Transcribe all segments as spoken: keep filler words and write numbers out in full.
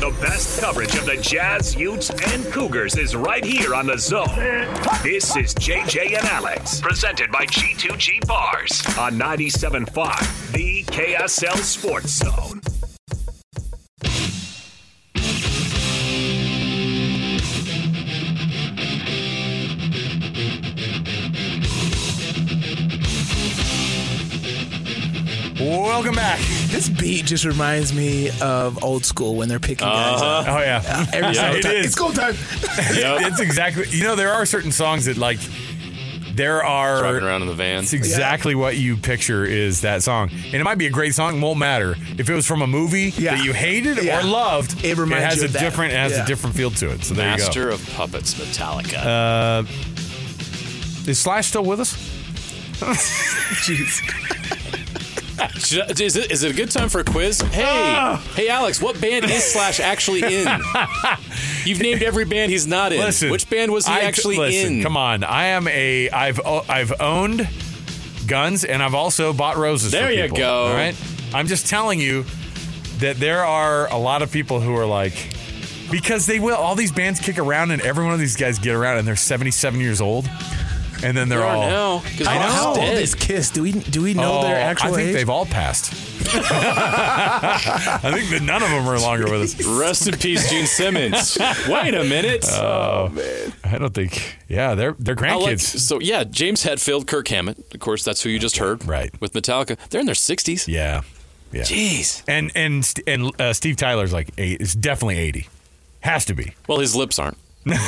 The best coverage of the Jazz, Utes, and Cougars is right here on The Zone. This is J J and Alex, presented by G two G Bars on ninety-seven point five, the K S L Sports Zone. Welcome back. This beat just reminds me of old school when they're picking uh-huh. guys up. Oh, yeah. Uh, every yeah, single it time. is. It's go time. Yep. It's exactly, you know, there are certain songs that, like, there are. Driving around in the van. It's exactly yeah. what you picture is that song. And it might be a great song, won't matter. If it was from a movie yeah. that you hated yeah. or loved, it, reminds it has you a of that. different it has yeah. a different feel to it. So there Master you go. of Puppets, Metallica. Uh, is Slash still with us? Jeez. Should, is, it, is it a good time for a quiz? Hey, oh. hey, Alex, what band is Slash actually in? You've named every band he's not in. Listen, which band was he I, actually listen, in? Come on, I am a. I've I've owned guns and I've also bought roses. There for you people, go. All right, I'm just telling you that there are a lot of people who are like, because they will. All these bands kick around and every one of these guys get around and they're seventy-seven years old. And then they're they all. Now, I know. How old is Kiss? Do we do we know oh, their actual age? I think age? They've all passed. I think that none of them are longer with us. Rest in peace, Gene Simmons. Wait a minute. Oh, man. I don't think. Yeah, they're they're grandkids. Like, so yeah, James Hetfield, Kirk Hammett. Of course, that's who you just heard. Right. With Metallica, they're in their sixties. Yeah. Yeah. Jeez. And and and uh, Steve Tyler's like eight. It's definitely eighty. Has to be. Well, his lips aren't.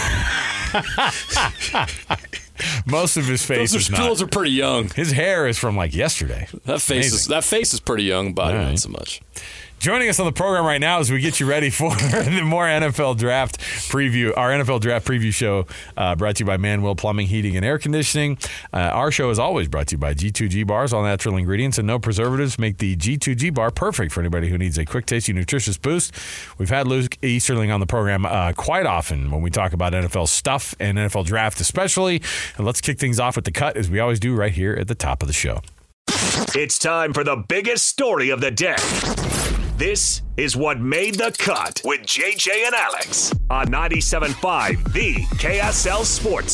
Most of his face those is are, not. Those are pretty young. His hair is from like yesterday. That face Amazing. is that face is pretty young, body right. not so much. Joining us on the program right now as we get you ready for the more N F L draft preview, our N F L draft preview show uh, brought to you by Manuel Plumbing, Heating, and Air Conditioning. Uh, our show is always brought to you by G two G Bars. All natural ingredients and no preservatives make the G two G Bar perfect for anybody who needs a quick, tasty, nutritious boost. We've had Luke Easterling on the program uh, quite often when we talk about N F L stuff and N F L draft especially. And let's kick things off with the cut as we always do right here at the top of the show. It's time for the biggest story of the day. This is What Made the Cut with J J and Alex on ninety-seven point five, the K S L Sports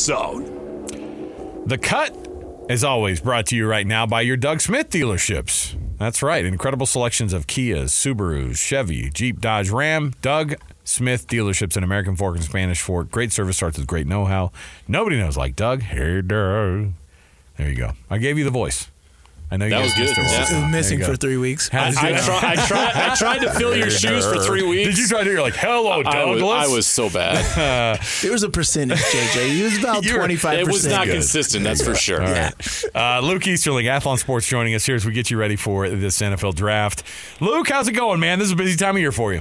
Zone. The Cut, as always, brought to you right now by your Doug Smith dealerships. That's right. Incredible selections of Kias, Subarus, Chevy, Jeep, Dodge, Ram. Doug Smith dealerships in American Fork and Spanish Fork. Great service starts with great know-how. Nobody knows like Doug. Hey, Doug. There you go. I gave you the voice. I know you that guys was good. It was yeah. missing for three weeks. I, I, try, I, try, I tried to fill your shoes for three weeks. Did you try to? You're like, hello, Douglas. I was, I was so bad. Uh, there was a percentage, J J. It was about twenty-five percent. It was not good. consistent, that's for sure. All right. uh, Luke Easterling, Athlon Sports, joining us here as we get you ready for this N F L draft. Luke, how's it going, man? This is a busy time of year for you.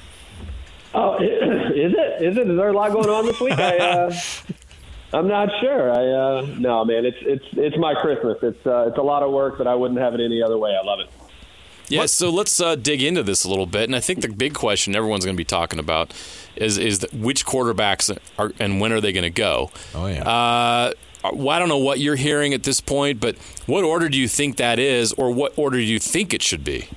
Oh, is it? Is it? Is there a lot going on this week? I, uh, I'm not sure. I uh, no, man. It's it's it's my Christmas. It's uh, it's a lot of work, but I wouldn't have it any other way. I love it. Yeah. So let's uh, dig into this a little bit, and I think the big question everyone's going to be talking about is is the, which quarterbacks are and when are they going to go? Oh yeah. Uh, well, I don't know what you're hearing at this point, but what order do you think that is, or what order do you think it should be?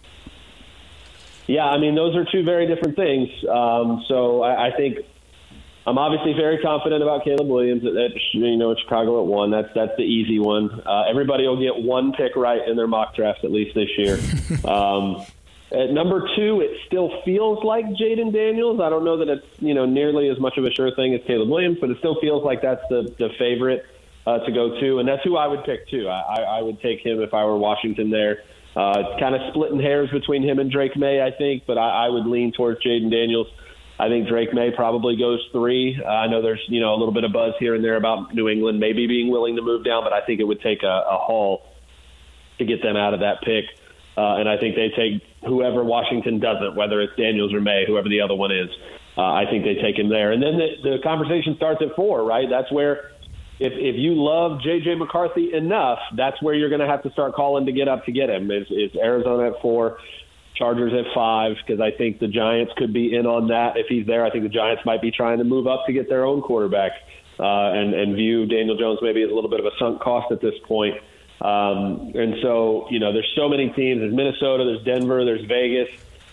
Yeah, I mean, those are two very different things. Um, so I, I think I'm obviously very confident about Caleb Williams at, at you know at Chicago at one. That's that's the easy one. Uh, everybody will get one pick right in their mock drafts at least this year. um, at number two, it still feels like Jaden Daniels. I don't know that it's you know nearly as much of a sure thing as Caleb Williams, but it still feels like that's the the favorite uh, to go to, and that's who I would pick too. I, I, I would take him if I were Washington there. Uh, it's kind of splitting hairs between him and Drake May, I think, but I, I would lean towards Jaden Daniels. I think Drake May probably goes three. Uh, I know there's you know a little bit of buzz here and there about New England maybe being willing to move down, but I think it would take a, a haul to get them out of that pick. Uh, and I think they take whoever Washington doesn't, whether it's Daniels or May, whoever the other one is. Uh, I think they take him there. And then the, the conversation starts at four, right? That's where if if you love J J McCarthy enough, that's where you're going to have to start calling to get up to get him. Is is Arizona at four, Chargers at five, because I think the Giants could be in on that. If he's there, I think the Giants might be trying to move up to get their own quarterback uh, and, and view Daniel Jones maybe as a little bit of a sunk cost at this point. Um, and so, you know, there's so many teams. There's Minnesota, there's Denver, there's Vegas.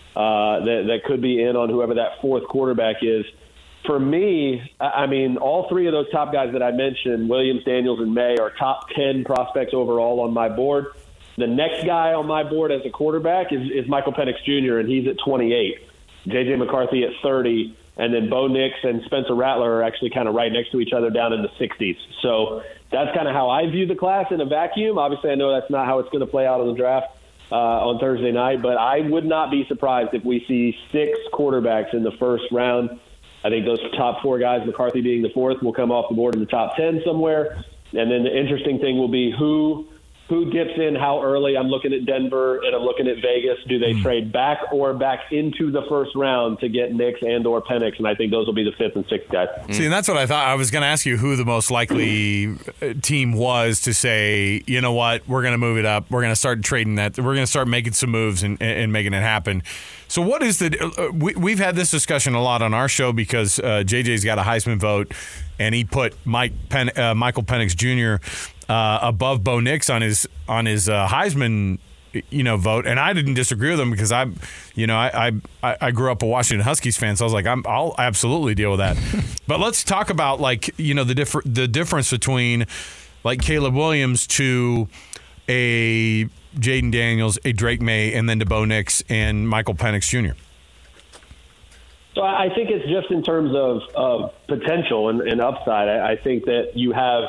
uh, that, that could be in on whoever that fourth quarterback is. For me, I mean, all three of those top guys that I mentioned, Williams, Daniels, and May, are top ten prospects overall on my board. The next guy on my board as a quarterback is, is Michael Penix Junior, and he's at twenty-eight. J J McCarthy at thirty, and then Bo Nix and Spencer Rattler are actually kind of right next to each other down in the sixties. So that's kind of how I view the class in a vacuum. Obviously, I know that's not how it's going to play out in the draft uh, on Thursday night, but I would not be surprised if we see six quarterbacks in the first round. I think those top four guys, McCarthy being the fourth, will come off the board in the top ten somewhere. And then the interesting thing will be who who dips in how early. I'm looking at Denver and I'm looking at Vegas. Do they mm. trade back or back into the first round to get Nix and or Penix? And I think those will be the fifth and sixth guys. See, and that's what I thought. I was going to ask you who the most likely team was to say, you know what, we're going to move it up. We're going to start trading that. We're going to start making some moves and, and making it happen. So what is the uh, – we, we've had this discussion a lot on our show because uh, J J's got a Heisman vote, and he put Mike Pen, uh, Michael Penix Junior Uh, above Bo Nix on his on his uh, Heisman, you know, vote, and I didn't disagree with him because I, you know, I I, I grew up a Washington Huskies fan, so I was like, I'm, I'll absolutely deal with that. But let's talk about like you know the differ the difference between like Caleb Williams to a Jaden Daniels, a Drake May, and then to Bo Nix and Michael Penix Junior So I think it's just in terms of, of potential and, and upside. I, I think that you have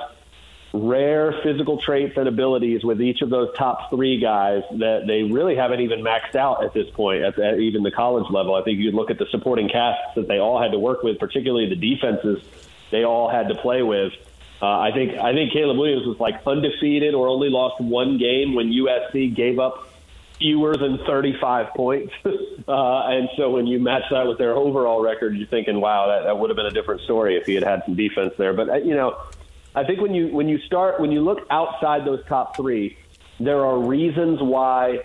rare physical traits and abilities with each of those top three guys that they really haven't even maxed out at this point at, the, at even the college level. I think you look at the supporting casts that they all had to work with, particularly the defenses they all had to play with. Uh, I think I think Caleb Williams was like undefeated or only lost one game when U S C gave up fewer than thirty-five points. uh, and so when you match that with their overall record, you're thinking, wow, that, that would have been a different story if he had had some defense there. But, uh, you know, I think when you when you start when you look outside those top three, there are reasons why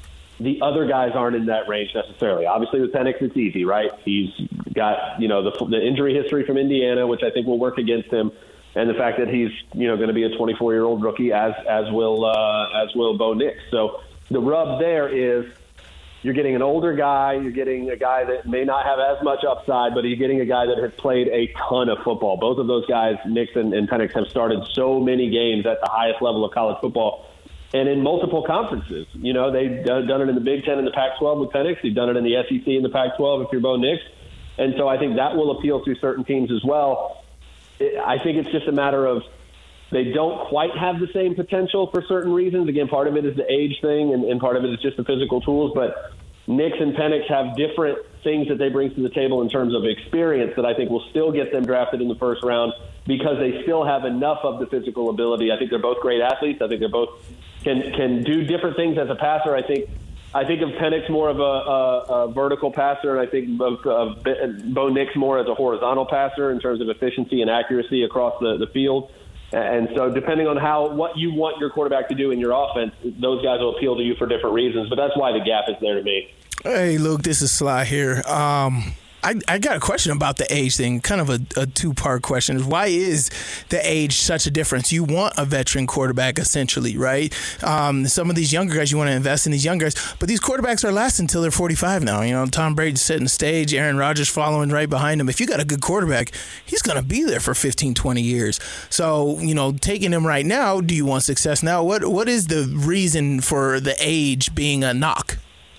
the other guys aren't in that range necessarily. Obviously, with Penix, it's easy, right? He's got you know the, the injury history from Indiana, which I think will work against him, and the fact that he's you know going to be a twenty-four-year-old rookie, as as will uh, as will Bo Nix. So the rub there is you're getting an older guy, you're getting a guy that may not have as much upside, but you're getting a guy that has played a ton of football. Both of those guys, Nix and, and Penix, have started so many games at the highest level of college football and in multiple conferences. You know, they've done it in the Big Ten and the Pac twelve with Penix. They've done it in the S E C and the Pac twelve if you're Bo Nix. And so I think that will appeal to certain teams as well. I think it's just a matter of they don't quite have the same potential for certain reasons. Again, part of it is the age thing, and, and part of it is just the physical tools. But Nix and Penix have different things that they bring to the table in terms of experience that I think will still get them drafted in the first round because they still have enough of the physical ability. I think they're both great athletes. I think they're both can can do different things as a passer. I think I think of Penix more of a, a, a vertical passer, and I think of, of Bo Nix more as a horizontal passer in terms of efficiency and accuracy across the, the field. And so depending on how what you want your quarterback to do in your offense, those guys will appeal to you for different reasons. But that's why the gap is there to me. Hey, Luke, this is Sly here. Um, I, I got a question about the age thing, kind of a, a two-part question. Why is the age such a difference? You want a veteran quarterback, essentially, right? Um, some of these younger guys, you want to invest in these young guys, but these quarterbacks are lasting until they're forty-five now. You know, Tom Brady's setting the stage, Aaron Rodgers following right behind him. If you got a good quarterback, he's going to be there for fifteen, twenty years. So, you know, taking him right now, do you want success now? What What is the reason for the age being a knock?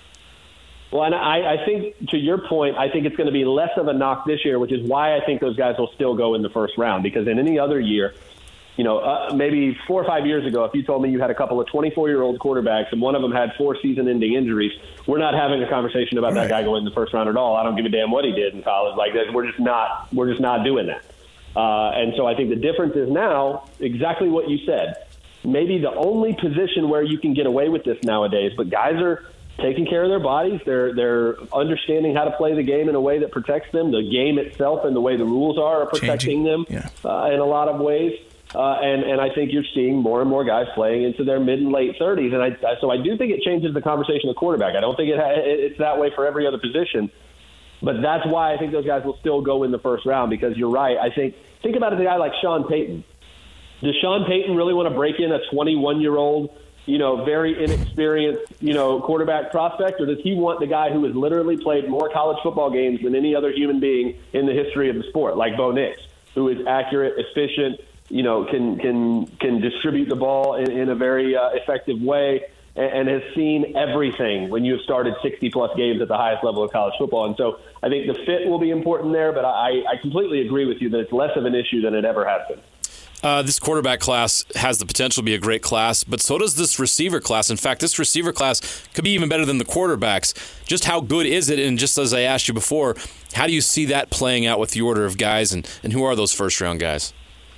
Well, and I, I think, to your point, I think it's going to be less of a knock this year, which is why I think those guys will still go in the first round. Because in any other year, you know, uh, maybe four or five years ago, if you told me you had a couple of twenty-four-year-old quarterbacks and one of them had four season-ending injuries, we're not having a conversation about that guy going in the first round at all. I don't give a damn what he did in college. Like that, we're just not, we're just not doing that. Uh, and so I think the difference is now exactly what you said. Maybe the only position where you can get away with this nowadays, but guys are taking care of their bodies. They're they're understanding how to play the game in a way that protects them. The game itself and the way the rules are are protecting Changing. them yeah. uh, in a lot of ways. Uh, and, and I think you're seeing more and more guys playing into their mid and late thirties. And I, I, so I do think it changes the conversation of quarterback. I don't think it ha- it's that way for every other position. But that's why I think those guys will still go in the first round because you're right. I think think about a guy like Sean Payton. Does Sean Payton really want to break in a twenty-one-year-old you know, very inexperienced, you know, quarterback prospect, or does he want the guy who has literally played more college football games than any other human being in the history of the sport, like Bo Nix, who is accurate, efficient, you know, can can can distribute the ball in, in a very uh, effective way, and, and has seen everything when you have started sixty plus games at the highest level of college football. And so I think the fit will be important there, but I, I completely agree with you that it's less of an issue than it ever has been. Uh, this quarterback class has the potential to be a great class, but so does this receiver class. In fact, this receiver class could be even better than the quarterbacks. Just how good is it? And just as I asked you before, how do you see that playing out with the order of guys, and, and who are those first-round guys?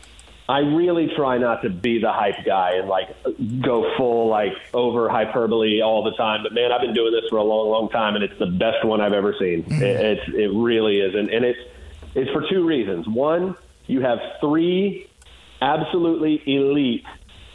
I really try not to be the hype guy and, like, go full, like, over hyperbole all the time. But, man, I've been doing this for a long, long time, and it's the best one I've ever seen. Mm-hmm. It, it's, it really is. And, and it's, it's for two reasons. One, you have three absolutely elite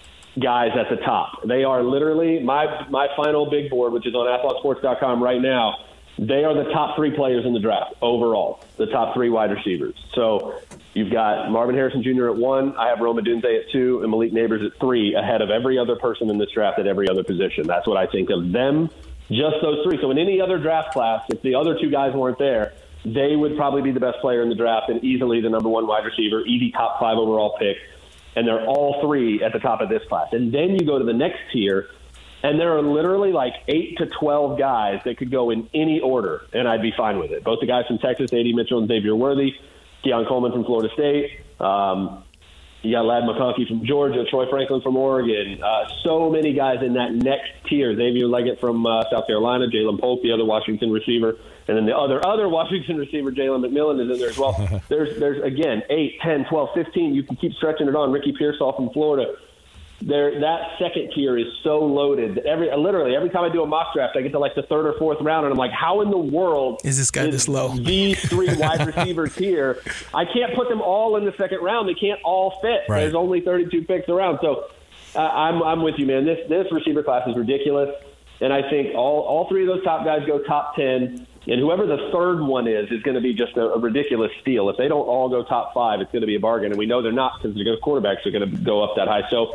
guys at the top. They are literally my my final big board, which is on athlon sports dot com right now. They are the top three players in the draft overall, the top three wide receivers. So you've got Marvin Harrison Junior at one. I have Rome Odunze at two, and Malik Nabers at three, ahead of every other person in this draft at every other position. That's what I think of them, just those three. So in any other draft class, if the other two guys weren't there, they would probably be the best player in the draft and easily the number one wide receiver, easy top five overall pick. And they're all three at the top of this class. And then you go to the next tier, and there are literally like eight to twelve guys that could go in any order, and I'd be fine with it. Both the guys from Texas, A D Mitchell and Xavier Worthy, Keon Coleman from Florida State, um, you got Ladd McConkey from Georgia, Troy Franklin from Oregon, uh, so many guys in that next tier. Xavier Leggett from uh, South Carolina, Jalen Polk, the other Washington receiver, and then the other other Washington receiver, Jalen McMillan, is in there as well. There's, there's again, eight, ten, twelve, fifteen. You can keep stretching it on. Ricky Pearsall from Florida. There, that second tier is so loaded that every literally every time I do a mock draft, I get to like the third or fourth round, and I'm like, how in the world is this guy is this low? These three wide receivers here, I can't put them all in the second round. They can't all fit. Right. There's only thirty-two picks around. So uh, I'm I'm with you, man. This this receiver class is ridiculous, and I think all all three of those top guys go top ten. And whoever the third one is is going to be just a, a ridiculous steal. If they don't all go top five, it's going to be a bargain. And we know they're not, because the quarterbacks are going to go up that high. So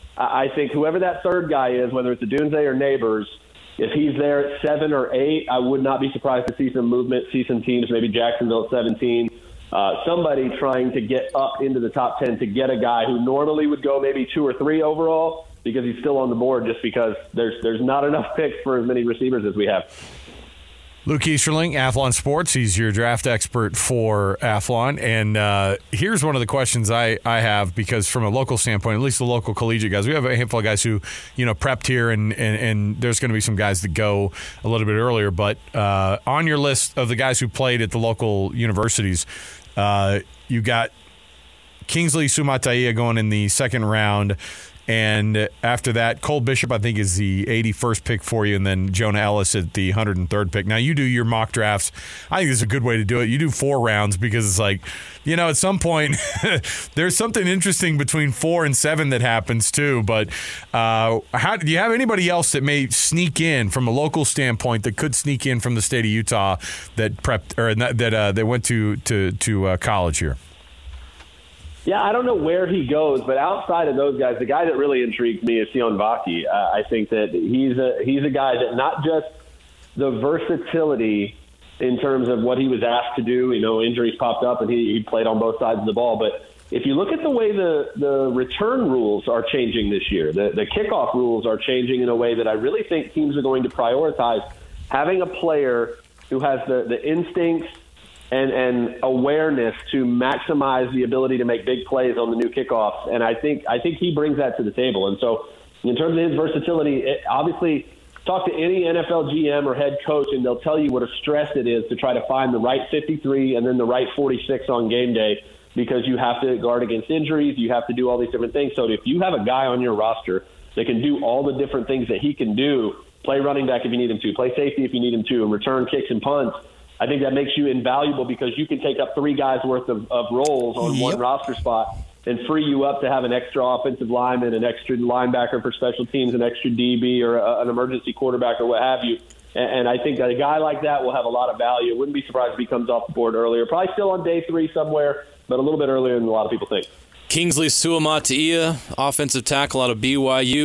I think whoever that third guy is, whether it's Odunze or Nabers, if he's there at seven or eight, I would not be surprised to see some movement, see some teams, maybe Jacksonville at seventeen, uh, somebody trying to get up into the top ten to get a guy who normally would go maybe two or three overall, because he's still on the board, just because there's there's not enough picks for as many receivers as we have. Luke Easterling, Athlon Sports. He's your draft expert for Athlon. And uh, here's one of the questions I, I have, because from a local standpoint, at least the local collegiate guys, we have a handful of guys who, you know, prepped here, and, and, and there's going to be some guys that go a little bit earlier. But uh, on your list of the guys who played at the local universities, uh, you got Kingsley Suamataia going in the second round. And after that, Cole Bishop, I think, is the eighty-first pick for you, and then Jonah Ellis at the one hundred third pick. Now, you do your mock drafts. I think this is a good way to do it. You do four rounds, because it's like, you know, at some point, there's something interesting between four and seven that happens, too. But uh, how, do you have anybody else that may sneak in from a local standpoint, that could sneak in from the state of Utah, that prepped or that uh, that went to, to, to uh, college here? Yeah, I don't know where he goes, but outside of those guys, the guy that really intrigues me is Sion Vaki. Uh, I think that he's a he's a guy that not just the versatility in terms of what he was asked to do. You know, injuries popped up, and he, he played on both sides of the ball. But if you look at the way the, the return rules are changing this year, the, the kickoff rules are changing in a way that I really think teams are going to prioritize having a player who has the, the instincts and, and awareness to maximize the ability to make big plays on the new kickoffs. And I think I think he brings that to the table. And so in terms of his versatility, it, obviously talk to any N F L G M or head coach, and they'll tell you what a stress it is to try to find the right fifty-three and then the right forty-six on game day, because you have to guard against injuries, you have to do all these different things. So if you have a guy on your roster that can do all the different things that he can do, play running back if you need him to, play safety if you need him to, and return kicks and punts, I think that makes you invaluable, because you can take up three guys worth of, of roles on yep. one roster spot and free you up to have an extra offensive lineman, an extra linebacker for special teams, an extra D B, or a, an emergency quarterback, or what have you. And, and I think that a guy like that will have a lot of value. Wouldn't be surprised if he comes off the board earlier. Probably still on day three somewhere, but a little bit earlier than a lot of people think. Kingsley Suamataia, offensive tackle out of B Y U.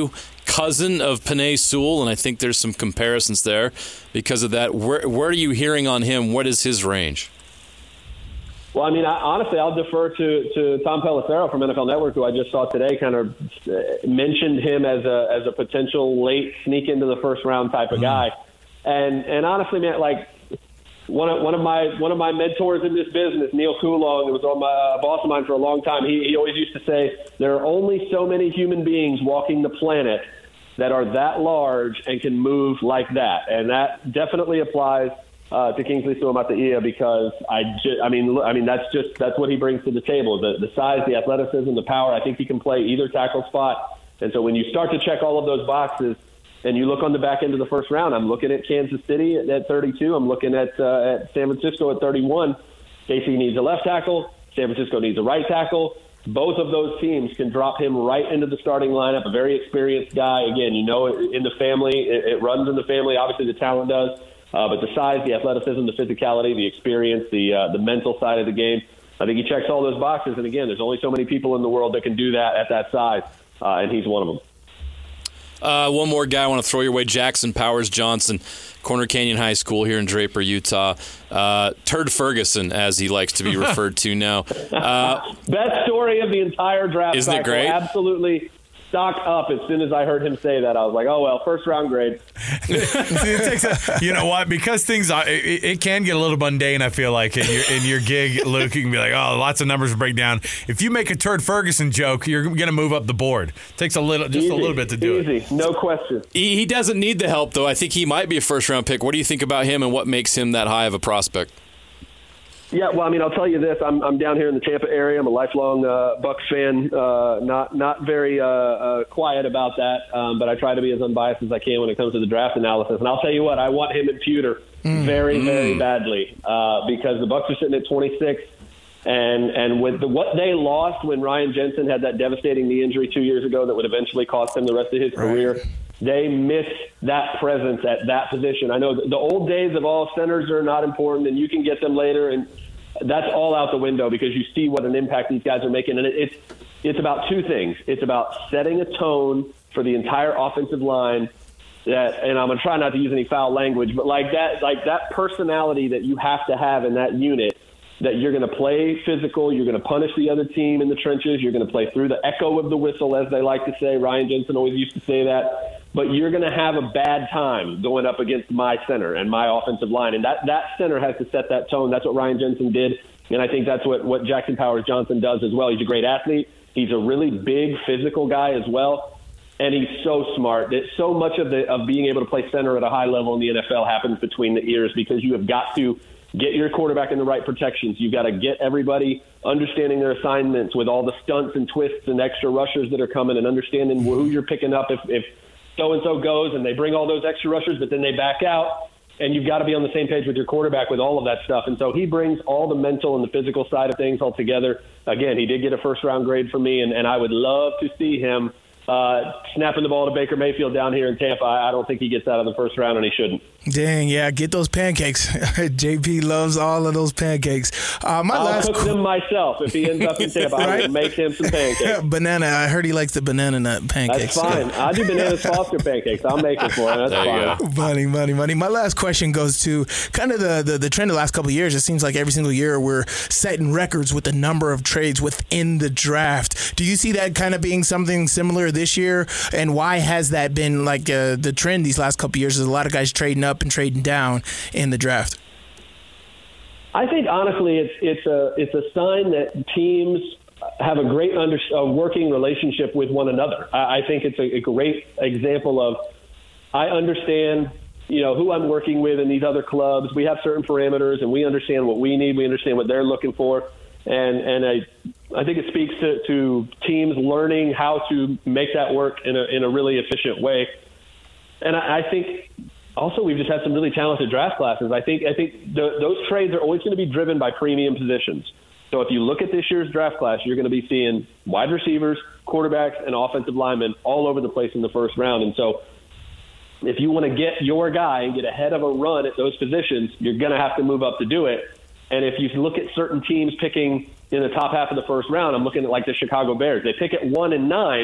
cousin of Penei Sewell, and I think there's some comparisons there because of that. Where, where are you hearing on him? What is his range? Well, I mean, I, honestly, I'll defer to, to Tom Pelissero from N F L Network, who I just saw today, kind of mentioned him as a as a potential late sneak into the first round type of mm. guy. And and honestly, man, like one of one of my one of my mentors in this business, Neil Coulong, who was on my uh, boss of mine for a long time, he, he always used to say there are only so many human beings walking the planet that are that large and can move like that, and that definitely applies Uh, to Kingsley Suamataia because I, ju- I mean, I mean that's just that's what he brings to the table: the the size, the athleticism, the power. I think he can play either tackle spot. And so when you start to check all of those boxes, and you look on the back end of the first round, I'm looking at Kansas City at, at thirty-two. I'm looking at uh, at San Francisco at thirty-one. K C needs a left tackle. San Francisco needs a right tackle. Both of those teams can drop him right into the starting lineup. A very experienced guy. Again, you know, in the family, it, it runs in the family. Obviously, the talent does. Uh, but the size, the athleticism, the physicality, the experience, the uh, the mental side of the game, I think he checks all those boxes. And again, there's only so many people in the world that can do that at that size, uh, and he's one of them. Uh, one more guy I want to throw your way, Jackson Powers Johnson, Corner Canyon High School here in Draper, Utah. Uh, Turd Ferguson, as he likes to be referred to now. Uh, Best story of the entire draft. Isn't it great? Absolutely. Stock up as soon as I heard him say that. I was like, oh, well, first round grade. it takes a, you know what? Because things are, it, it can get a little mundane, I feel like, in your, in your gig, Luke. You can be like, oh, lots of numbers break down. If you make a Turd Ferguson joke, you're going to move up the board. It takes a little, just Easy. a little bit to do Easy. it. Easy, no question. He, he doesn't need the help, though. I think he might be a first round pick. What do you think about him and what makes him that high of a prospect? Yeah, well, I mean, I'll tell you this. I'm I'm down here in the Tampa area. I'm a lifelong uh, Bucs fan. Uh, not not very uh, uh, quiet about that, um, but I try to be as unbiased as I can when it comes to the draft analysis. And I'll tell you what, I want him in pewter mm. very, very mm. badly uh, because the Bucs are sitting at twenty-six, and and with the, what they lost when Ryan Jensen had that devastating knee injury two years ago that would eventually cost him the rest of his right. career. They miss that presence at that position. I know the old days of all centers are not important and you can get them later, and that's all out the window because you see what an impact these guys are making. And it's it's about two things. It's about setting a tone for the entire offensive line. That, and I'm gonna try not to use any foul language, but like that, like that personality that you have to have in that unit. That you're going to play physical, you're going to punish the other team in the trenches, you're going to play through the echo of the whistle, as they like to say. Ryan Jensen always used to say that. But you're going to have a bad time going up against my center and my offensive line. And that, that center has to set that tone. That's what Ryan Jensen did. And I think that's what, what Jackson Powers Johnson does as well. He's a great athlete. He's a really big physical guy as well. And he's so smart. That so much of the of being able to play center at a high level in the N F L happens between the ears because you have got to get your quarterback in the right protections. You've got to get everybody understanding their assignments with all the stunts and twists and extra rushers that are coming and understanding who you're picking up if, if so-and-so goes and they bring all those extra rushers, but then they back out. And you've got to be on the same page with your quarterback with all of that stuff. And so he brings all the mental and the physical side of things all together. Again, he did get a first-round grade from me, and, and I would love to see him Uh, snapping the ball to Baker Mayfield down here in Tampa. I don't think he gets out of the first round, and he shouldn't. Dang, yeah, get those pancakes. J P loves all of those pancakes. Uh, my I'll last cook qu- them myself if he ends up in Tampa. right? I will make him some pancakes. Banana, I heard he likes the banana nut pancakes. That's fine. I do banana Foster pancakes. I'll make it for him. That's there fine. Money, money, money. My last question goes to kind of the, the, the trend of the last couple of years. It seems like every single year we're setting records with the number of trades within the draft. Do you see that kind of being something similar this year? And why has that been like uh, the trend these last couple of years? There's a lot of guys trading up and trading down in the draft. I think honestly, it's it's a it's a sign that teams have a great under, a working relationship with one another. I, I think it's a, a great example of I understand you know who I'm working with in these other clubs. We have certain parameters, and we understand what we need. We understand what they're looking for, and and I. I think it speaks to, to teams learning how to make that work in a in a really efficient way. And I, I think also we've just had some really talented draft classes. I think I think the, those trades are always going to be driven by premium positions. So if you look at this year's draft class, you're going to be seeing wide receivers, quarterbacks, and offensive linemen all over the place in the first round. And so if you want to get your guy and get ahead of a run at those positions, you're going to have to move up to do it. And if you look at certain teams picking in the top half of the first round, I'm looking at like the Chicago Bears. They pick at one and nine,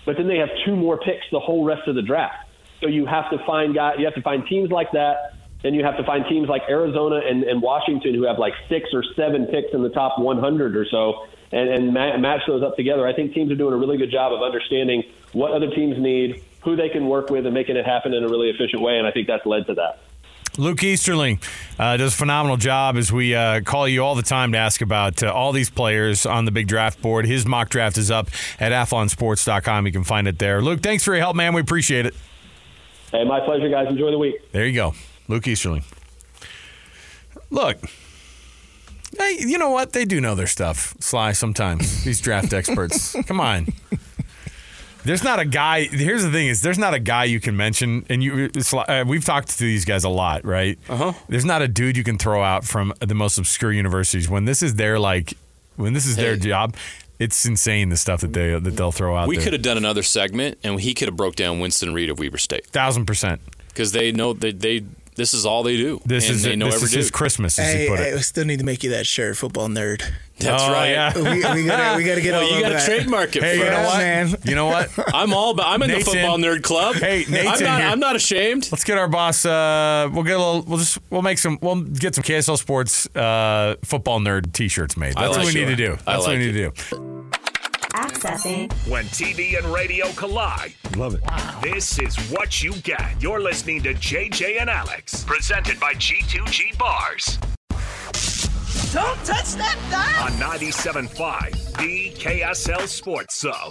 but then they have two more picks the whole rest of the draft. So you have to find guys, you have to find teams like that, and you have to find teams like Arizona and, and Washington who have like six or seven picks in the top one hundred or so, and, and ma- match those up together. I think teams are doing a really good job of understanding what other teams need, who they can work with, and making it happen in a really efficient way, and I think that's led to that. Luke Easterling uh, does a phenomenal job as we uh, call you all the time to ask about uh, all these players on the big draft board. His mock draft is up at athlon sports dot com. You can find it there. Luke, thanks for your help, man. We appreciate it. Hey, my pleasure, guys. Enjoy the week. There you go. Luke Easterling. Look, hey, you know what? They do know their stuff, Sly, sometimes. These draft experts. Come on. There's not a guy. Here's the thing: is there's not a guy you can mention, and you. It's, uh, we've talked to these guys a lot, right? Uh huh. There's not a dude you can throw out from the most obscure universities when this is their like, when this is Hey. their job. It's insane the stuff that they that they'll throw out. We there. could have done another segment, and he could have broke down Winston Reed of Weber State thousand percent because they know that they. This is all they do. This and is they it. know This every is his dude. Christmas, as Hey, he put hey, it. we still need to make you that shirt, football nerd. That's Oh, right. yeah. We, we gotta, we gotta get Well, all you over got to that. trademark it. Hey, you first. know what? man. You know what? I'm all. About, I'm in Nate's the football in. nerd club. Hey, Nate's I'm in not. here. I'm not ashamed. Let's get our boss. Uh, we'll get a little. We'll just. We'll make some. We'll get some K S L Sports uh, football nerd T-shirts made. I That's like what we it. need to do. I That's what like we need it. to do. Accessing. When T V and radio collide. Love it. This is what you get. You're listening to J J and Alex, presented by G two G Bars Don't touch that dial. on ninety-seven point five, the K S L Sports Zone.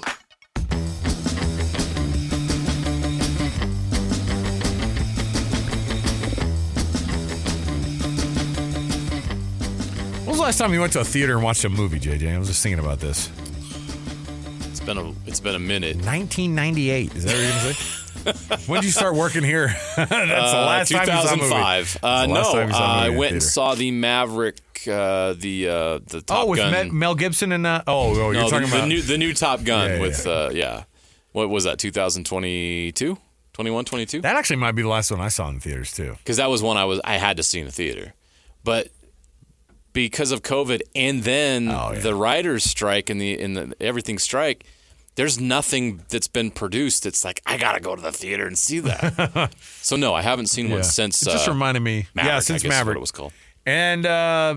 When was the last time you went to a theater and watched a movie, J J? I was just thinking about this. It's been a. It's been a minute. nineteen ninety-eight. Is that what you're going to say? When did you start working here? That's the last time you saw a movie. two thousand five. Uh, That's the no, last time you saw a uh, I movie in went and theater. saw the Maverick, uh, the uh, the Top Oh, with Gun. Me- Mel Gibson and uh, oh, oh, you're no, talking the, about the new the new Top Gun Yeah, yeah, with yeah. Uh, yeah. What was that? twenty twenty-two, twenty-one, twenty-two? that. Actually, might be the last one I saw in theaters too. Because that was one I was I had to see in the theater, but because of COVID and then Oh, yeah. the writers' strike and the and the everything strike, there's nothing that's been produced. It's like I gotta go to the theater and see that. So no, I haven't seen Yeah. one since. It just uh, reminded me. Maverick, yeah, I since guess is Maverick. what it was called. And uh,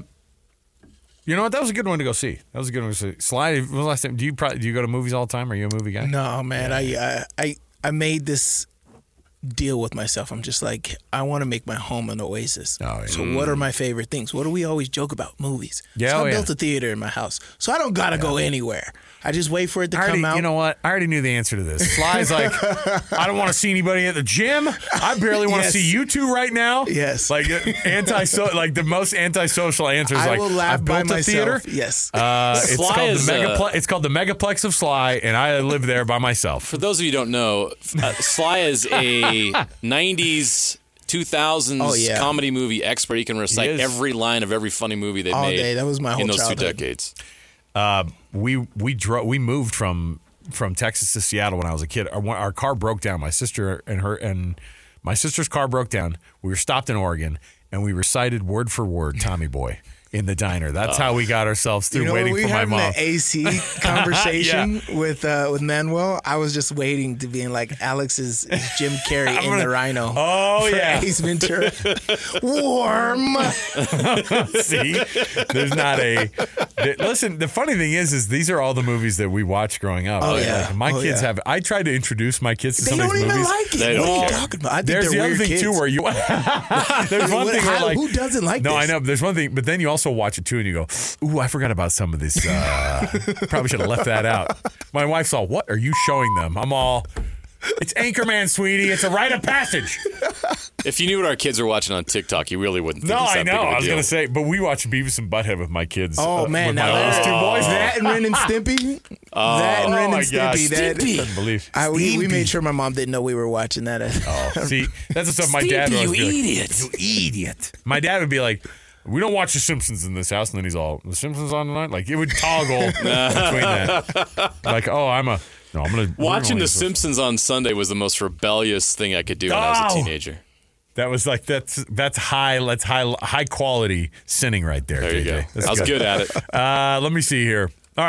you know what? That was a good one to go see. That was a good one to see. Sly, when was the last time? Do you probably, do you go to movies all the time? Are you a movie guy? No, man. I, I I I made this deal with myself. I'm just like, I want to make my home an oasis. Oh, yeah. So what are my favorite things? What do we always joke about? Movies. Yeah, So oh, I yeah. built a theater in my house. So I don't gotta go anywhere. I just wait for it to I already, come out. you know what? I already knew the answer to this. Sly's like, I don't want to see anybody at the gym. I barely want to Yes. see you two right now. Yes. Like uh, anti like the most antisocial answer is I like, will laugh I've by built a myself. theater. Yes. Uh, it's Sly called is, the uh, megaplex. It's called the Megaplex of Sly, and I live there by myself. For those of you who don't know, uh, Sly is a nineties, two thousands Oh, yeah. comedy movie expert. He can recite He is. every line of every funny movie they All made day. That was my whole in those childhood. two decades. Uh, we we drove. We moved from from Texas to Seattle when I was a kid. Our, our car broke down. My sister and her and my sister's car broke down. We were stopped in Oregon, and we recited word for word "Tommy Boy" in the diner. That's how we got ourselves through You know, waiting we for my having mom. the A C conversation with uh, with Manuel. I was just waiting to be in like Alex is, is Jim Carrey in gonna- the Rhino. Oh, for yeah. Ace Ventura. Warm. See, there's not a. th- listen, the funny thing is, is these are all the movies that we watched growing up. Oh, Like, yeah. like, my Oh, kids yeah. have. I tried to introduce my kids to They some of don't these even movies. like it. They what don't are you care. talking about? I think There's they're the other weird thing kids. too, where you there's one What- thing where how- like who doesn't like no, this? I know. There's one thing, but then you also watch it too, and you go, "Ooh, I forgot about some of this. Uh, probably should have left that out." My wife's all, "What are you showing them?" I'm all, "It's Anchorman, sweetie. It's a rite of passage." If you knew what our kids are watching on TikTok, you really wouldn't think No, it's that I know. big of a I was deal. gonna say, but we watched Beavis and Butthead with my kids. Oh uh, man, with now my that, oldest two boys. that and Ren and Stimpy. that and Oh Ren my and gosh, Stimpy. That, Couldn't believe. I, we, we Stimpy. made sure my mom didn't know we were watching that. Oh, see, that's the stuff my dad would always be like, "You idiot!" My dad would be like, "We don't watch The Simpsons in this house," and then he's all, "The Simpsons on tonight?" Like it would toggle between that. Like, oh, I'm a no, I'm gonna Watching we're The gonna- Simpsons on Sunday was the most rebellious thing I could do when I was Oh. a teenager. That was like that's that's high. That's high high quality sinning right there. There you J J. go. That's I was good at it. Uh, let me see here. All right.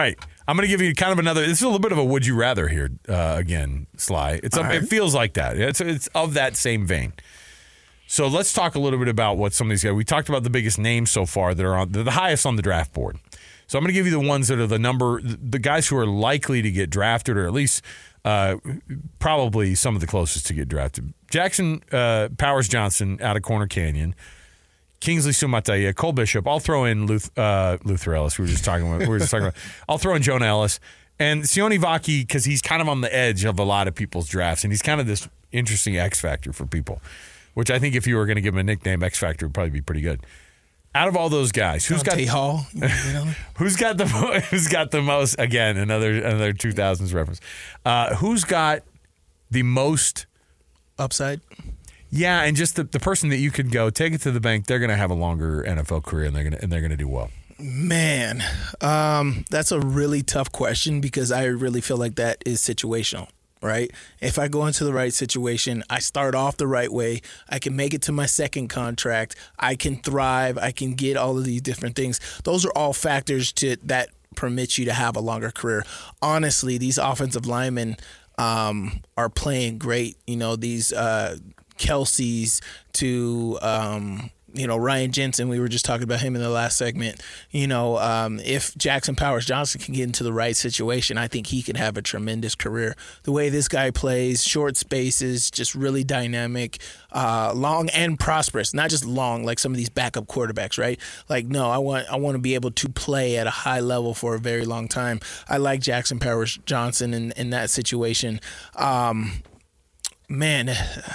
I'm going to give you kind of another. This is a little bit of a would you rather here uh, again, Sly. It's a, right. It feels like that. It's it's of that same vein. So let's talk a little bit about what some of these guys. We talked about the biggest names so far that are on they're the highest on the draft board. So I'm going to give you the ones that are the number, the guys who are likely to get drafted, or at least uh, probably some of the closest to get drafted. Jackson uh, Powers Johnson out of Corner Canyon. Kingsley Suamataia, Cole Bishop. I'll throw in Luth, uh, Luther Ellis. We were just talking about. We were just talking about. I'll throw in Jonah Ellis and Sione Vaki because he's kind of on the edge of a lot of people's drafts, and he's kind of this interesting X factor for people. Which I think if you were going to give him a nickname, X Factor would probably be pretty good. Out of all those guys, who's Dante got Hall? You know? who's got the who's got the most? Again, another another two thousands reference. Uh, who's got the most Upside? Yeah, and just the, the person that you could go take it to the bank. They're going to have a longer N F L career, and they're going to and they're going to do well. Man, um, that's a really tough question because I really feel like that is situational. Right? If I go into the right situation, I start off the right way, I can make it to my second contract, I can thrive, I can get all of these different things. Those are all factors to that permit you to have a longer career. Honestly, these offensive linemen um, are playing great. You know, these uh, Kelce's to um, you know, Ryan Jensen, we were just talking about him in the last segment. You know, um, if Jackson Powers Johnson can get into the right situation, I think he can have a tremendous career. The way this guy plays, short spaces, just really dynamic, uh, long and prosperous. Not just long like some of these backup quarterbacks, right? Like, no, I want I want to be able to play at a high level for a very long time. I like Jackson Powers Johnson in, in that situation. Um, man...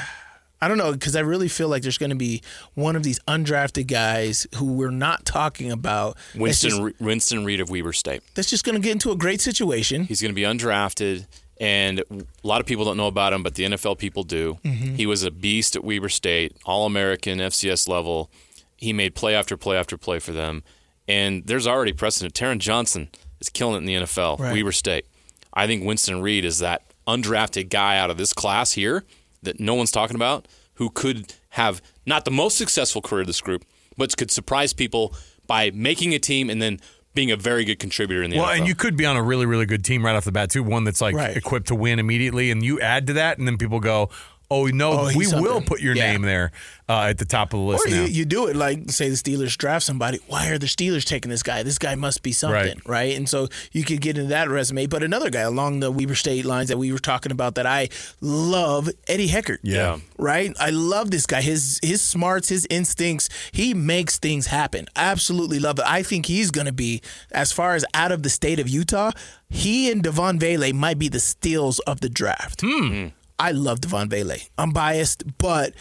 I don't know, because I really feel like there's going to be one of these undrafted guys who we're not talking about. Winston just, Winston Reed of Weber State. That's just going to get into a great situation. He's going to be undrafted, and a lot of people don't know about him, but the N F L people do. Mm-hmm. He was a beast at Weber State, All-American, F C S level. He made play after play after play for them. And there's already precedent. Taron Johnson is killing it in the N F L, right. Weber State. I think Winston Reed is that undrafted guy out of this class here that no one's talking about, who could have not the most successful career of this group, but could surprise people by making a team and then being a very good contributor in the well, N F L. And you could be on a really, really good team right off the bat, too, one that's like right. equipped to win immediately, and you add to that, and then people go, oh, no, oh, we something. will put your yeah. name there uh, at the top of the list or now. You, you do it like, say the Steelers draft somebody. Why are the Steelers taking this guy? This guy must be something, right? right? And so you could get into that resume. But another guy along the Weber State lines that we were talking about that I love, Eddie Heckert. Yeah. Right? I love this guy. His his smarts, his instincts, he makes things happen. Absolutely love it. I think he's going to be, as far as out of the state of Utah, he and Devon Vele might be the steals of the draft. Hmm. I love Devon Vele. I'm biased, but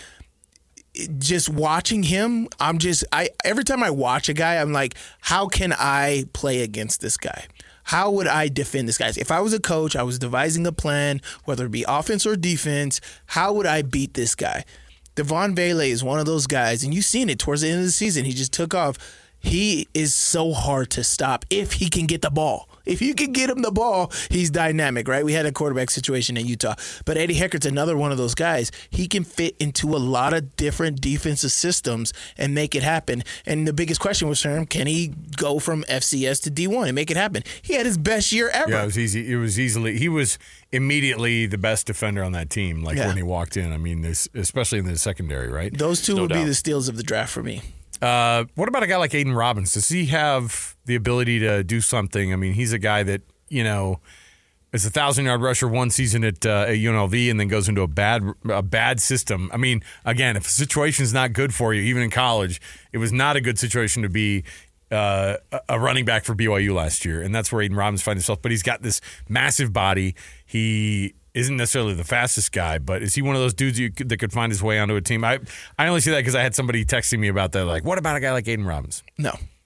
just watching him, I'm just I every time I watch a guy, I'm like, how can I play against this guy? How would I defend this guy? If I was a coach, I was devising a plan, whether it be offense or defense, how would I beat this guy? Devon Vele is one of those guys, and you've seen it towards the end of the season. He just took off. He is so hard to stop if he can get the ball. If you can get him the ball, he's dynamic, right? We had a quarterback situation in Utah. But Eddie Heckert's another one of those guys. He can fit into a lot of different defensive systems and make it happen. And the biggest question was for him, can he go from F C S to D one and make it happen? He had his best year ever. Yeah, it was easy. It was easily. He was immediately the best defender on that team, like yeah. when he walked in. I mean, this, especially in the secondary, right? Those two no would doubt. be the steals of the draft for me. Uh, what about a guy like Aiden Robbins? Does he have the ability to do something? I mean, he's a guy that, you know, is a thousand-yard rusher one season at, uh, at U N L V and then goes into a bad a bad system. I mean, again, if a situation's not good for you, even in college, it was not a good situation to be uh, a running back for B Y U last year, and that's where Aiden Robbins finds himself. But he's got this massive body. He isn't necessarily the fastest guy, but is he one of those dudes you could, that could find his way onto a team? I I only see that because I had somebody texting me about that. Like, what about a guy like Aiden Robbins? No.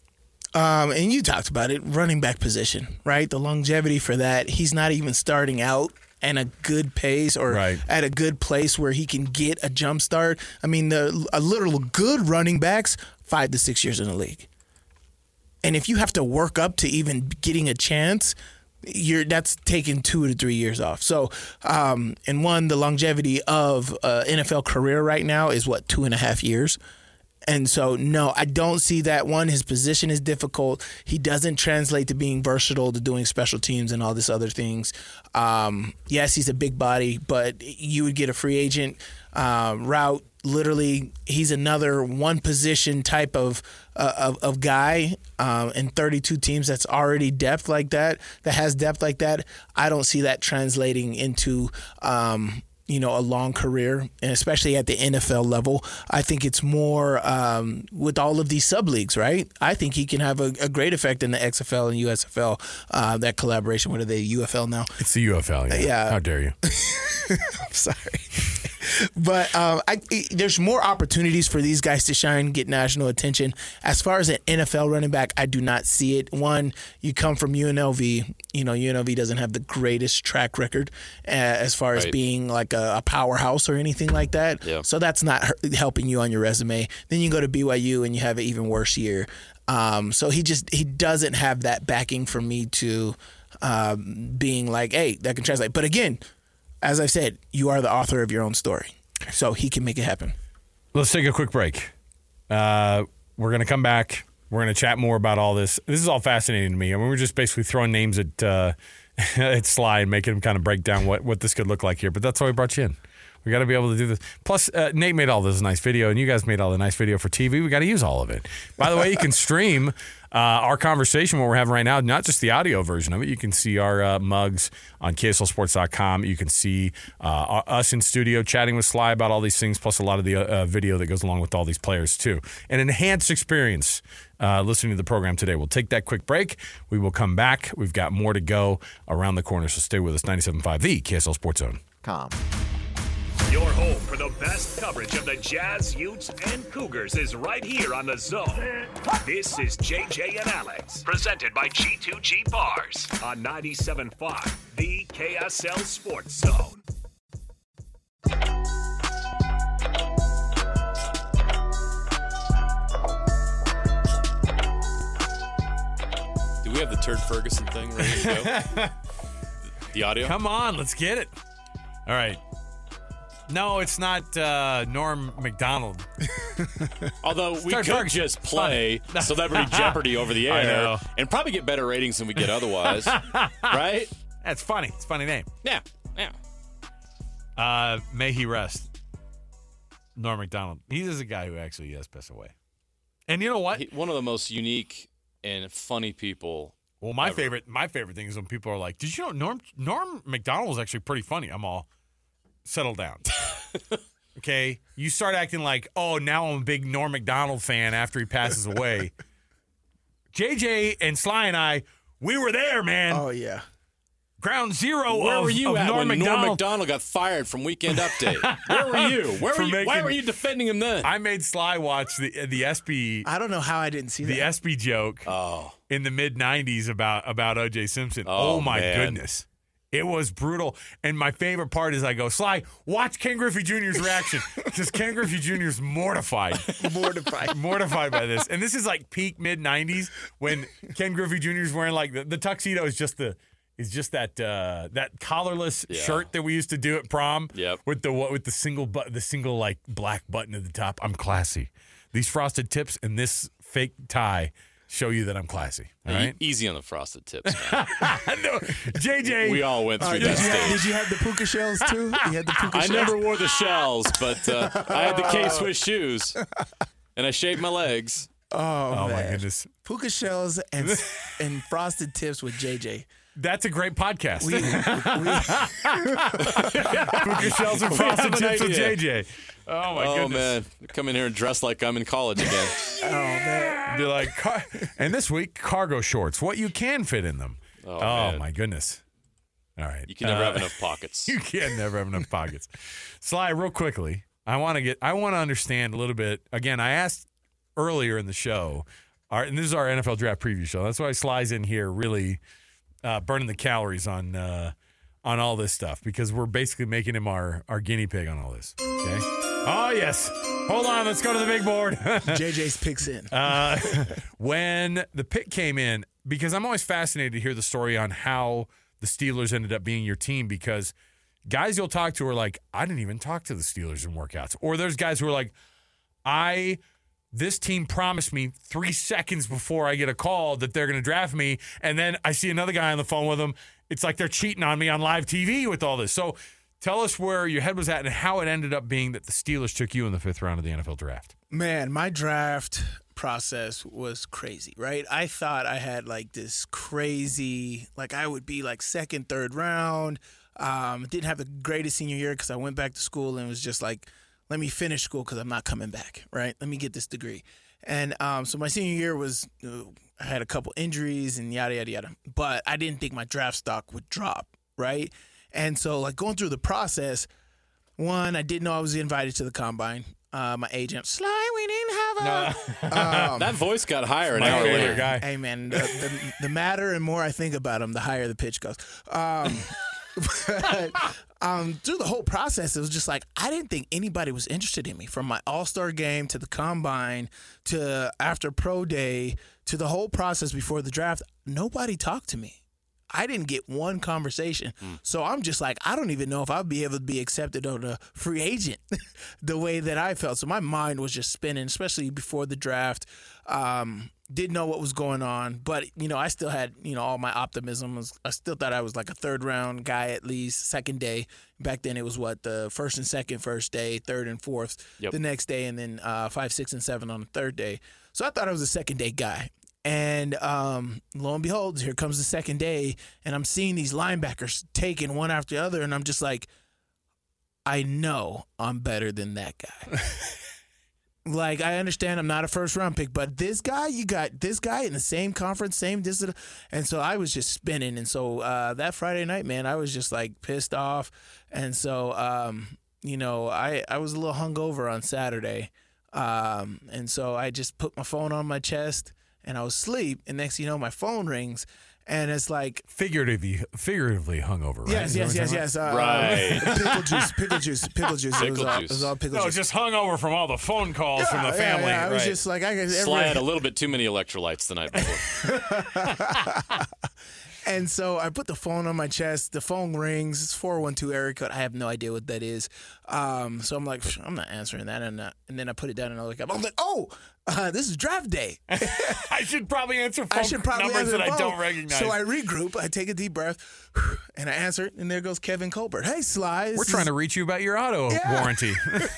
Um, and you talked about it, running back position, right? The longevity for that. He's not even starting out at a good pace or right. at a good place where he can get a jump start. I mean, the a literal good running backs, five to six years in the league. And if you have to work up to even getting a chance, you're that's taking two to three years off. So, um, and one, the longevity of uh, N F L career right now is what, two and a half years. And so, no, I don't see that. One, his position is difficult. He doesn't translate to being versatile, to doing special teams and all this other things. Um, yes, he's a big body, but you would get a free agent uh, route. Literally, he's another one position type of uh, of, of guy um, in thirty-two teams that's already depth like that, that has depth like that. I don't see that translating into um, you know, a long career, and especially at the N F L level. I think it's more um, with all of these sub leagues, right? I think he can have a, a great effect in the X F L and U S F L. Uh, that collaboration. What are they? U F L now? It's the U F L. Yeah. yeah. How dare you? I'm sorry. But um, I, there's more opportunities for these guys to shine, get national attention. As far as an N F L running back, I do not see it. One, you come from U N L V. You know, U N L V doesn't have the greatest track record uh, as far as right. being like a, a powerhouse or anything like that. Yeah. So that's not helping you on your resume. Then you go to B Y U and you have an even worse year. Um, so he just he doesn't have that backing for me to um, being like, hey, that can translate. But again, as I said, you are the author of your own story, so he can make it happen. Let's take a quick break. Uh, we're going to come back. We're going to chat more about all this. This is all fascinating to me. I mean, we're just basically throwing names at uh, at Sly and making him kind of break down what, what this could look like here. But that's why we brought you in. We got to be able to do this. Plus, uh, Nate made all this nice video, and you guys made all the nice video for T V. We got to use all of it. By the way, you can stream uh, our conversation, what we're having right now, not just the audio version of it. You can see our uh, mugs on K S L sports dot com. You can see uh, us in studio chatting with Sly about all these things, plus a lot of the uh, video that goes along with all these players, too. An enhanced experience uh, listening to the program today. We'll take that quick break. We will come back. We've got more to go around the corner, so stay with us. ninety-seven point five, the K S L Sports Zone. Com. Your home for the best coverage of the Jazz, Utes, and Cougars is right here on The Zone. This is J J and Alex, presented by G two G Bars on ninety-seven point five, the K S L Sports Zone. Do we have the Turd Ferguson thing ready to go? the, the audio? Come on, let's get it. All right. No, it's not uh, Norm Macdonald. Although we Turd could Ferguson. just play Celebrity Jeopardy over the I air know. and probably get better ratings than we get otherwise. Right? That's funny. It's a funny name. Yeah. Yeah. Uh, may he rest. Norm Macdonald. He is a guy who actually has passed away. And you know what? He, one of the most unique and funny people. Well, my ever. favorite my favorite thing is when people are like, did you know Norm Norm Macdonald was actually pretty funny? I'm all, settle down. Okay? You start acting like, oh, now I'm a big Norm Macdonald fan after he passes away. J J and Sly and I, we were there, man. Oh, yeah. Ground zero Where of, were you of at Norm when Macdonald. Norm Macdonald got fired from Weekend Update? Where were you? Where For were you? Why making- were you defending him then? I made Sly watch the the S B I don't know how I didn't see the that. S B joke oh. in the mid nineties about about O J Simpson. Oh, Oh, my man. goodness. It was brutal. And my favorite part is I go, Sly, watch Ken Griffey Junior's reaction. Because Ken Griffey Junior's mortified. Mortified. mortified by this. And this is like peak mid nineties when Ken Griffey Junior's wearing like the, the tuxedo is just the is just that uh, that collarless Yeah. shirt that we used to do at prom. Yep. With the with the single but the single like black button at the top. I'm classy. These frosted tips and this fake tie show you that I'm classy. All E- right. Easy on the frosted tips, man. No, J J. We all went Uh, through did, that you have, stage. did you have the puka shells, too? You had the puka I shells? never wore the shells, but uh, I had the K-Swiss shoes, and I shaved my legs. Oh, Oh my man. goodness. Puka shells and and frosted tips with J J. That's a great podcast. We, we, Puka shells and We frosted have an tips with J idea. J. Oh my oh goodness. man, come in here and dress like I'm in college again. oh, man. Be like, car- and this week, cargo shorts. What you can fit in them. Oh, Oh, man. my goodness. All right. You can never Uh, have enough pockets. You can never have enough pockets. Sly, real quickly, I want to get. I want to understand a little bit. Again, I asked earlier in the show, our, and this is our N F L draft preview show. That's why Sly's in here, really uh, burning the calories on uh, on all this stuff because we're basically making him our our guinea pig on all this. Okay. Oh yes. Hold on. Let's go to the big board. J J's picks in. Uh, when the pick came in, because I'm always fascinated to hear the story on how the Steelers ended up being your team because guys you'll talk to are like, I didn't even talk to the Steelers in workouts. Or there's guys who are like, I this team promised me three seconds before I get a call that they're going to draft me, and then I see another guy on the phone with them. It's like they're cheating on me on live T V with all this. So tell us where your head was at and how it ended up being that the Steelers took you in the fifth round of the N F L draft. Man, my draft process was crazy, right? I thought I had like this crazy, like I would be like second, third round. Um, didn't have the greatest senior year because I went back to school and was just like, let me finish school because I'm not coming back, right? Let me get this degree. And um, so my senior year was, uh, I had a couple injuries and yada, yada, yada. But I didn't think my draft stock would drop, right? And so like going through the process, one, I didn't know I was invited to the combine. Uh, my agent, Sly, we didn't have a... No. um, that voice got higher an My hour favorite later. guy. Hey, man, the, the, the madder and more I think about him, the higher the pitch goes. Um, but um, through the whole process, it was just like I didn't think anybody was interested in me. From my All-Star game to the combine to after pro day to the whole process before the draft, nobody talked to me. I didn't get one conversation. Mm. So I'm just like, I don't even know if I'll be able to be accepted on a free agent the way that I felt. So my mind was just spinning, especially before the draft. Um, didn't know what was going on. But, you know, I still had, you know, all my optimism. I still thought I was like a third round guy at least, second day. Back then it was what, the first and second first day, third and fourth yep. the next day, and then uh, five, six, and seven on the third day. So I thought I was a second day guy. And um, lo and behold, here comes the second day, and I'm seeing these linebackers taken one after the other, and I'm just like, I know I'm better than that guy. Like, I understand I'm not a first-round pick, but this guy, you got this guy in the same conference, same distance. And so I was just spinning. And so uh, that Friday night, man, I was just, like, pissed off. And so, um, you know, I, I was a little hungover on Saturday. Um, and so I just put my phone on my chest. And I was asleep, and next thing you know, my phone rings, and it's like figuratively, figuratively hungover. Right? Yes, yes, yes, yes. Uh, right. Pickle juice, pickle juice, pickle juice. Pickle it, was all, juice. it was all pickle no, juice. just hungover from all the phone calls yeah, from the yeah, family. Yeah, I was right. just like, I guess Sly had a little bit too many electrolytes the night before. And so I put the phone on my chest. The phone rings. It's four one two area code. I have no idea what that is. Um, so I'm like, I'm not answering that. And, uh, and then I put it down and I look up. I'm like, oh, uh, this is draft day. I should probably answer phone I should probably numbers answer that the I phone. don't recognize. So I regroup. I take a deep breath, and I answer. And there goes Kevin Colbert. Hey, Sly. We're trying is- to reach you about your auto yeah. warranty.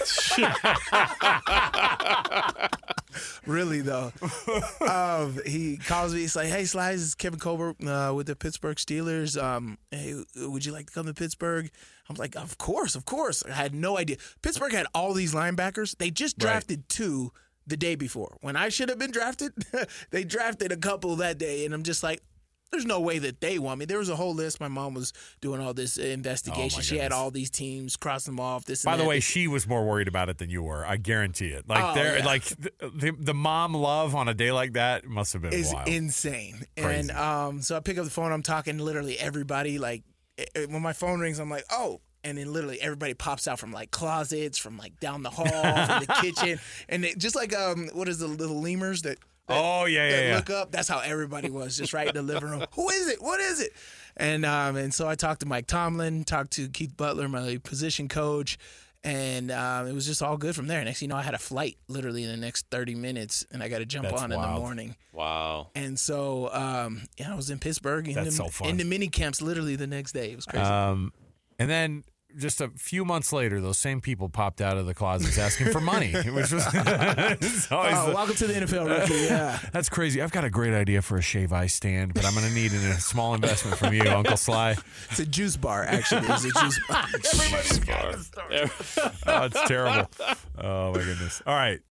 Really, though. um, he calls me. He's like, hey, Sly, this is Kevin Colbert uh, with the Pittsburgh Steelers. Um, hey, would you like to come to Pittsburgh? I'm like, of course, of course. I had no idea. Pittsburgh had all these linebackers. They just drafted right. two the day before. When I should have been drafted, they drafted a couple that day. And I'm just like, there's no way that they want me. There was a whole list. My mom was doing all this investigation. Oh she had all these teams, crossing them off. This. And By the that. way, she was more worried about it than you were. I guarantee it. Like oh, there, yeah. like the, the the mom love on a day like that must have been is wild. insane. Crazy. And um, so I pick up the phone. I'm talking to literally everybody. Like it, when my phone rings, I'm like, oh. And then literally everybody pops out from like closets, from like down the hall, from the kitchen, and it, just like um, what is the little lemurs that? that oh yeah, that yeah, look yeah. up. That's how everybody was, just right in the living room. Who is it? What is it? And um, and so I talked to Mike Tomlin, talked to Keith Butler, my position coach, and um, it was just all good from there. Next, thing you know, I had a flight literally in the next thirty minutes, and I got to jump That's on wild. in the morning. Wow. And so um, yeah, I was in Pittsburgh in That's the, so fun. in the mini camps literally the next day. It was crazy. Um, and then. Just a few months later, those same people popped out of the closets asking for money, which was it's always oh, the, welcome to the N F L, rookie. Yeah, that's crazy. I've got a great idea for a shave ice stand, but I'm going to need a small investment from you, Uncle Sly. It's a juice bar, actually. It's a juice bar. Everybody's got a story. Oh, it's terrible. Oh my goodness. All right.